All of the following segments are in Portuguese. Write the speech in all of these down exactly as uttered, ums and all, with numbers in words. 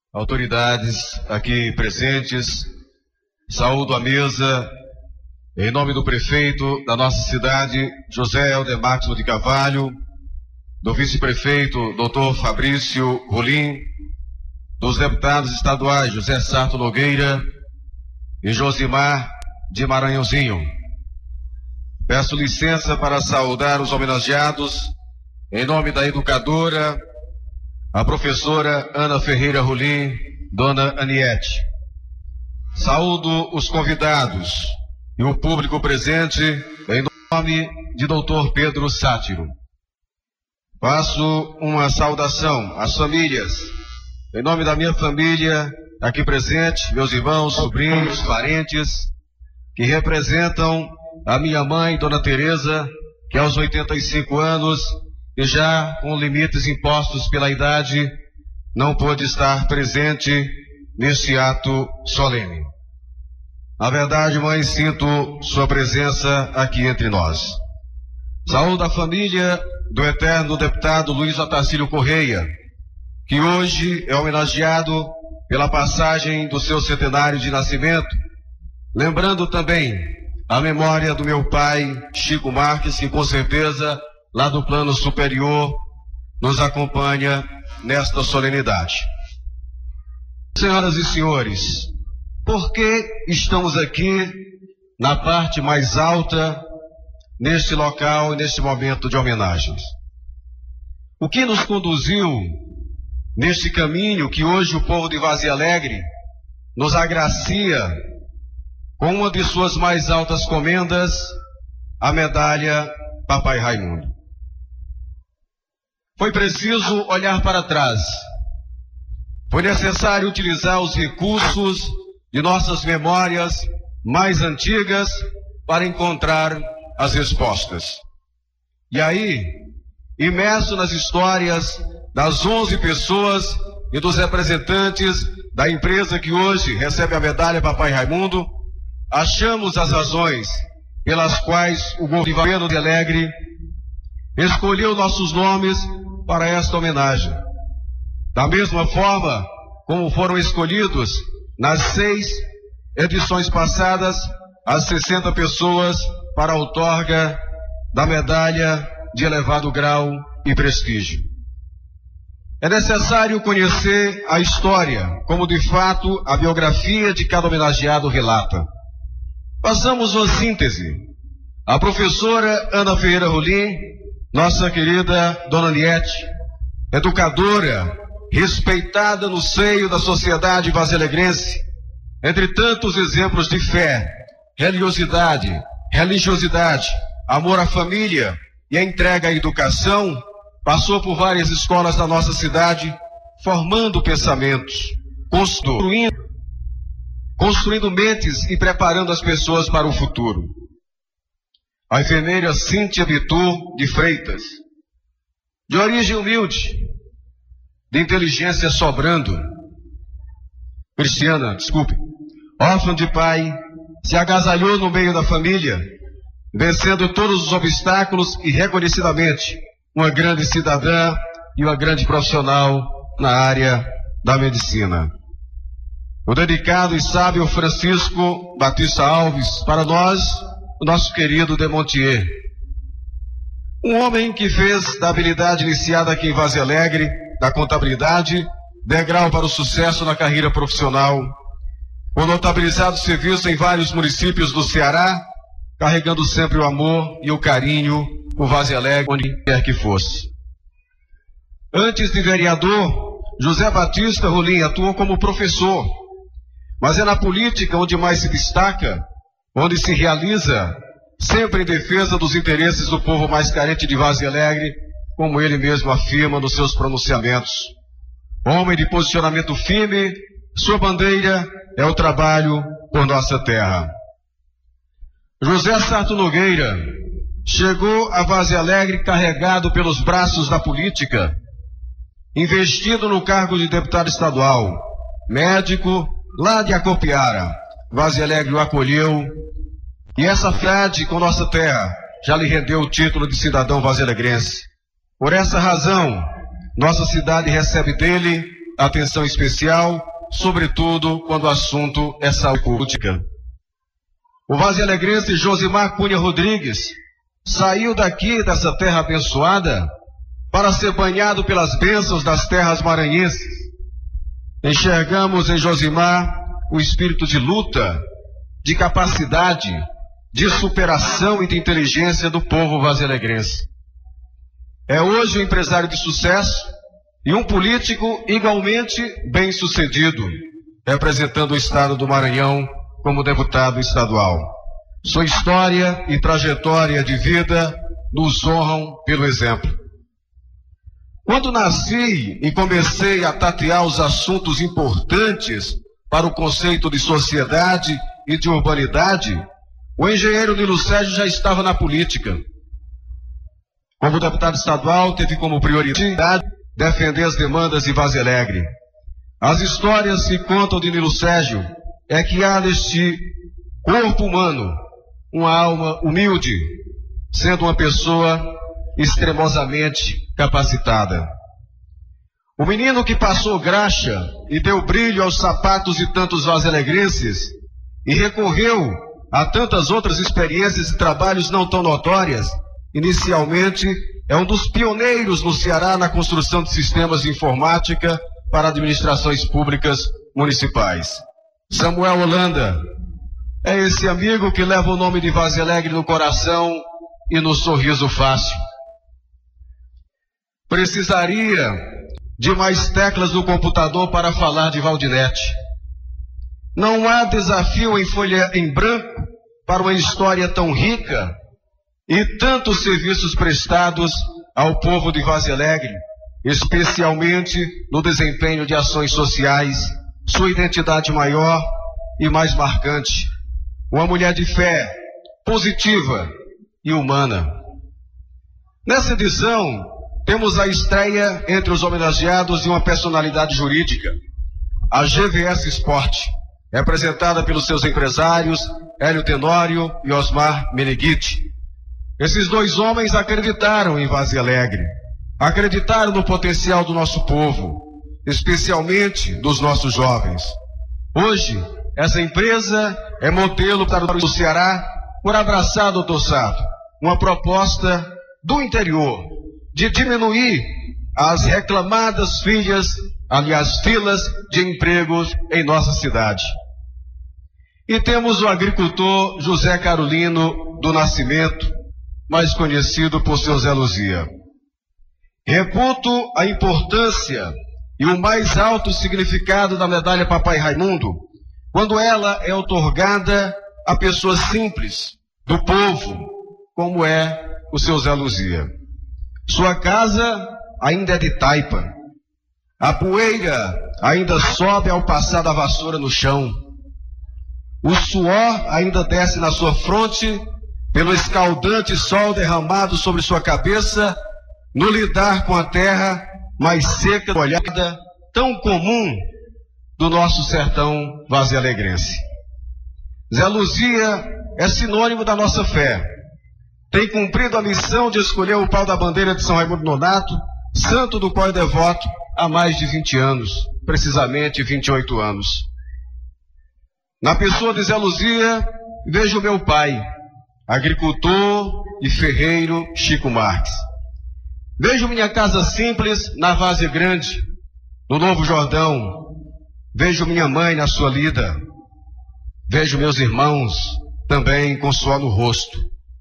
autoridades aqui presentes, saúdo a mesa, em nome do prefeito da nossa cidade, José Helder Máximo de Carvalho, do vice-prefeito, doutor Fabrício Rolim, dos deputados estaduais José Sarto Nogueira e Josimar de Maranhãozinho. Peço licença para saudar os homenageados, em nome da educadora, a professora Ana Ferreira Rolim, dona Aniete. Saúdo os convidados e o público presente, em nome de doutor Pedro Sátiro. Faço uma saudação às famílias, em nome da minha família, aqui presente, meus irmãos, sobrinhos, parentes, que representam a minha mãe, dona Tereza, que aos oitenta e cinco anos, e já com limites impostos pela idade, não pôde estar presente neste ato solene. Na verdade, mãe, sinto sua presença aqui entre nós. Saúdo a família do eterno deputado Luiz Otacílio Correia, que hoje é homenageado pela passagem do seu centenário de nascimento, lembrando também a memória do meu pai, Chico Marques, que com certeza, lá do plano superior, nos acompanha nesta solenidade. Senhoras e senhores, por que estamos aqui na parte mais alta, neste local e neste momento de homenagens? O que nos conduziu neste caminho que hoje o povo de Vazia Alegre nos agracia com uma de suas mais altas comendas, a medalha Papai Raimundo? Foi preciso olhar para trás. Foi necessário utilizar os recursos de nossas memórias mais antigas para encontrar as respostas. E aí, imerso nas histórias das onze pessoas e dos representantes da empresa que hoje recebe a medalha Papai Raimundo, achamos as razões pelas quais o governo de Alegre escolheu nossos nomes para esta homenagem. Da mesma forma como foram escolhidos nas seis edições passadas as sessenta pessoas para a outorga da medalha de elevado grau e prestígio. É necessário conhecer a história, como de fato a biografia de cada homenageado relata. Passamos uma síntese. A professora Ana Ferreira Rolim, nossa querida dona Aniete, educadora, respeitada no seio da sociedade vazialegrense, entre tantos exemplos de fé, religiosidade, religiosidade, amor à família e a entrega à educação, passou por várias escolas da nossa cidade, formando pensamentos, construindo, construindo mentes e preparando as pessoas para o futuro. A enfermeira Cíntia Vitor de Freitas, de origem humilde, de inteligência sobrando, Cristiana, desculpe, órfã de pai, se agasalhou no meio da família, vencendo todos os obstáculos e reconhecidamente uma grande cidadã e uma grande profissional na área da medicina. O dedicado e sábio Francisco Batista Alves, para nós, o nosso querido Demontier. Um homem que fez da habilidade iniciada aqui em Vazia Alegre, da contabilidade, degrau para o sucesso na carreira profissional, com notabilizado serviço em vários municípios do Ceará, carregando sempre o amor e o carinho por Vazia Alegre, onde quer que fosse. Antes de vereador, José Batista Rolim atuou como professor, mas é na política onde mais se destaca, onde se realiza, sempre em defesa dos interesses do povo mais carente de Vazia Alegre, como ele mesmo afirma nos seus pronunciamentos. Homem de posicionamento firme, sua bandeira é o trabalho por nossa terra. José Sarto Nogueira chegou a Vazia Alegre carregado pelos braços da política, investido no cargo de deputado estadual, médico lá de Acopiara. Vazia Alegre o acolheu, e essa frade com nossa terra já lhe rendeu o título de cidadão vazialegrense. Por essa razão, nossa cidade recebe dele atenção especial, sobretudo quando o assunto é saúde pública. O vazialegrense Josimar Cunha Rodrigues saiu daqui, dessa terra abençoada, para ser banhado pelas bênçãos das terras maranhenses. Enxergamos em Josimar o espírito de luta, de capacidade, de superação e de inteligência do povo vazialegrense. É hoje um empresário de sucesso e um político igualmente bem-sucedido, representando o estado do Maranhão como deputado estadual. Sua história e trajetória de vida nos honram pelo exemplo. Quando nasci e comecei a tatear os assuntos importantes para o conceito de sociedade e de urbanidade, o engenheiro Nilo Sérgio já estava na política. Como deputado estadual, teve como prioridade defender as demandas de Vazias Alegre. As histórias que contam de Nilo Sérgio é que há neste corpo humano uma alma humilde, sendo uma pessoa extremosamente capacitada. O menino que passou graxa e deu brilho aos sapatos de tantos vazialegrenses e recorreu a tantas outras experiências e trabalhos não tão notórias, inicialmente é um dos pioneiros no Ceará na construção de sistemas de informática para administrações públicas municipais. Samuel Holanda é esse amigo que leva o nome de Vazias Alegre no coração e no sorriso fácil. Precisaria de mais teclas no computador para falar de Valdinete. Não há desafio em folha em branco para uma história tão rica e tantos serviços prestados ao povo de Vazias Alegre, especialmente no desempenho de ações sociais, sua identidade maior e mais marcante. Uma mulher de fé, positiva e humana. Nessa edição, temos a estreia entre os homenageados de uma personalidade jurídica, a G V S Sport, representada pelos seus empresários, Hélio Tenório e Osmar Meneghitti. Esses dois homens acreditaram em Vazias Alegre, acreditaram no potencial do nosso povo, especialmente dos nossos jovens. Hoje, essa empresa é modelo para o Ceará por abraçar, doutor Sado, uma proposta do interior de diminuir as reclamadas filhas, aliás, filas de empregos em nossa cidade. E temos o agricultor José Carolino do Nascimento, mais conhecido por seu Zé Luzia. Reputo a importância e o mais alto significado da medalha Papai Raimundo, quando ela é outorgada a pessoas simples, do povo, como é o seu Zé Luzia. Sua casa ainda é de taipa. A poeira ainda sobe ao passar da vassoura no chão. O suor ainda desce na sua fronte pelo escaldante sol derramado sobre sua cabeça no lidar com a terra mais seca, molhada, tão comum do nosso sertão vazialegrense. Zé Luzia é sinônimo da nossa fé. Tem cumprido a missão de escolher o pau da bandeira de São Raimundo Nonato, santo do qual é devoto há mais de vinte anos, precisamente vinte e oito anos. Na pessoa de Zé Luzia, vejo meu pai, agricultor e ferreiro Chico Marques. Vejo minha casa simples na Várzea Grande, no Novo Jordão. Vejo minha mãe na sua lida. Vejo meus irmãos também com suor no rosto.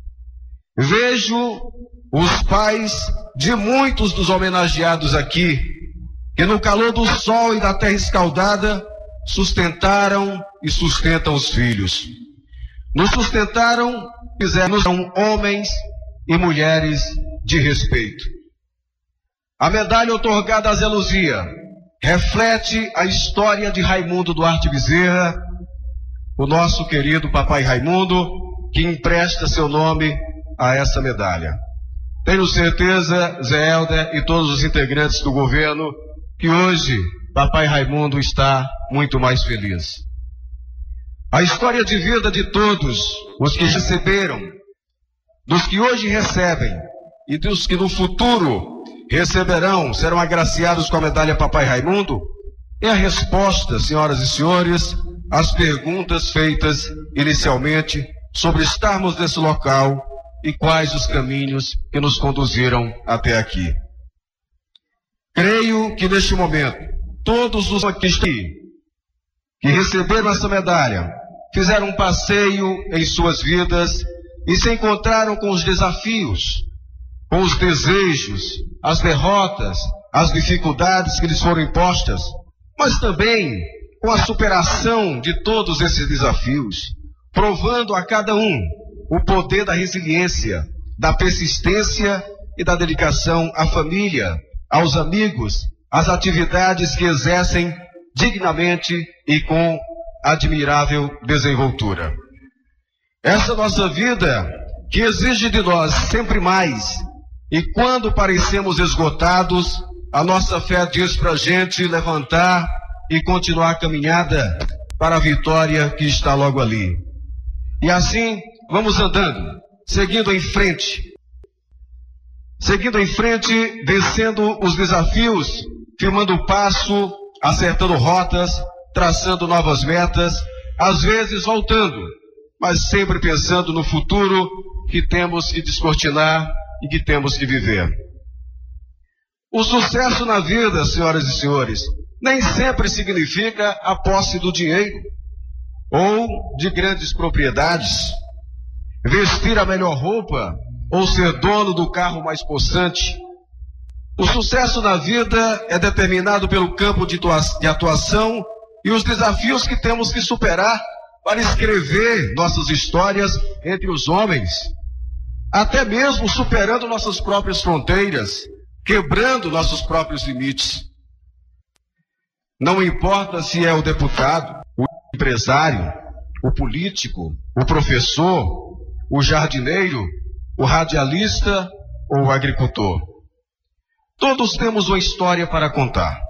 Vejo os pais de muitos dos homenageados aqui, que no calor do sol e da terra escaldada sustentaram e sustentam os filhos. Nos sustentaram, fizeram homens e mulheres de respeito. A medalha outorgada a Zé Luzia reflete a história de Raimundo Duarte Bezerra, o nosso querido Papai Raimundo, que empresta seu nome a essa medalha. Tenho certeza, Zé Helder e todos os integrantes do governo, que hoje Papai Raimundo está muito mais feliz. A história de vida de todos os que receberam, dos que hoje recebem e dos que no futuro receberão, serão agraciados com a medalha Papai Raimundo, é a resposta, senhoras e senhores, às perguntas feitas inicialmente sobre estarmos nesse local e quais os caminhos que nos conduziram até aqui. Creio que neste momento, todos os aqui que receberam essa medalha fizeram um passeio em suas vidas e se encontraram com os desafios, com os desejos, as derrotas, as dificuldades que lhes foram impostas, mas também com a superação de todos esses desafios, provando a cada um o poder da resiliência, da persistência e da dedicação à família, aos amigos, às atividades que exercem dignamente e com admirável desenvoltura. Essa nossa vida, que exige de nós sempre mais, e quando parecemos esgotados, a nossa fé diz para a gente levantar e continuar a caminhada para a vitória que está logo ali. E assim, vamos andando, seguindo em frente, seguindo em frente, vencendo os desafios, firmando o passo, acertando rotas, traçando novas metas, às vezes voltando, mas sempre pensando no futuro que temos que descortinar e que temos que viver. O sucesso na vida, senhoras e senhores, nem sempre significa a posse do dinheiro ou de grandes propriedades, vestir a melhor roupa ou ser dono do carro mais possante. O sucesso na vida é determinado pelo campo de atuação e os desafios que temos que superar para escrever nossas histórias entre os homens, até mesmo superando nossas próprias fronteiras, quebrando nossos próprios limites. Não importa se é o deputado, o empresário, o político, o professor, o jardineiro, o radialista ou o agricultor. Todos temos uma história para contar.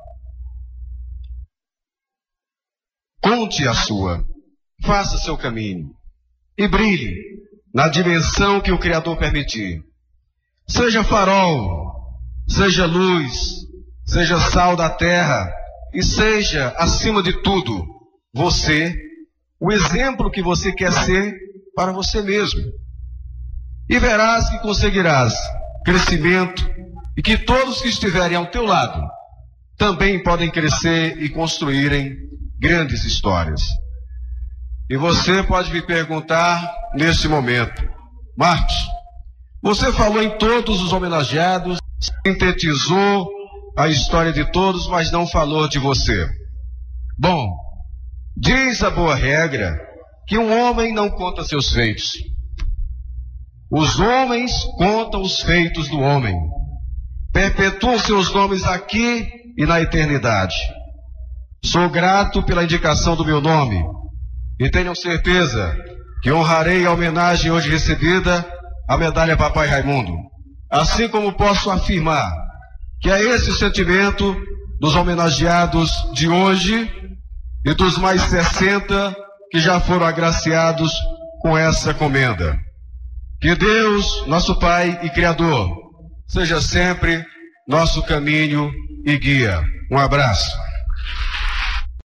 Conte a sua, faça seu caminho e brilhe na dimensão que o Criador permitir. Seja farol, seja luz, seja sal da terra e seja, acima de tudo, você, o exemplo que você quer ser para você mesmo. E verás que conseguirás crescimento e que todos que estiverem ao teu lado também podem crescer e construírem grandes histórias. E você pode me perguntar nesse momento: Marcos, você falou em todos os homenageados, sintetizou a história de todos, mas não falou de você. Bom, diz a boa regra que um homem não conta seus feitos. Os homens contam os feitos do homem. Perpetuam seus nomes aqui e na eternidade. Sou grato pela indicação do meu nome e tenham certeza que honrarei a homenagem hoje recebida à medalha Papai Raimundo. Assim como posso afirmar que é esse o sentimento dos homenageados de hoje e dos mais sessenta que já foram agraciados com essa comenda. Que Deus, nosso Pai e Criador, seja sempre nosso caminho e guia. Um abraço.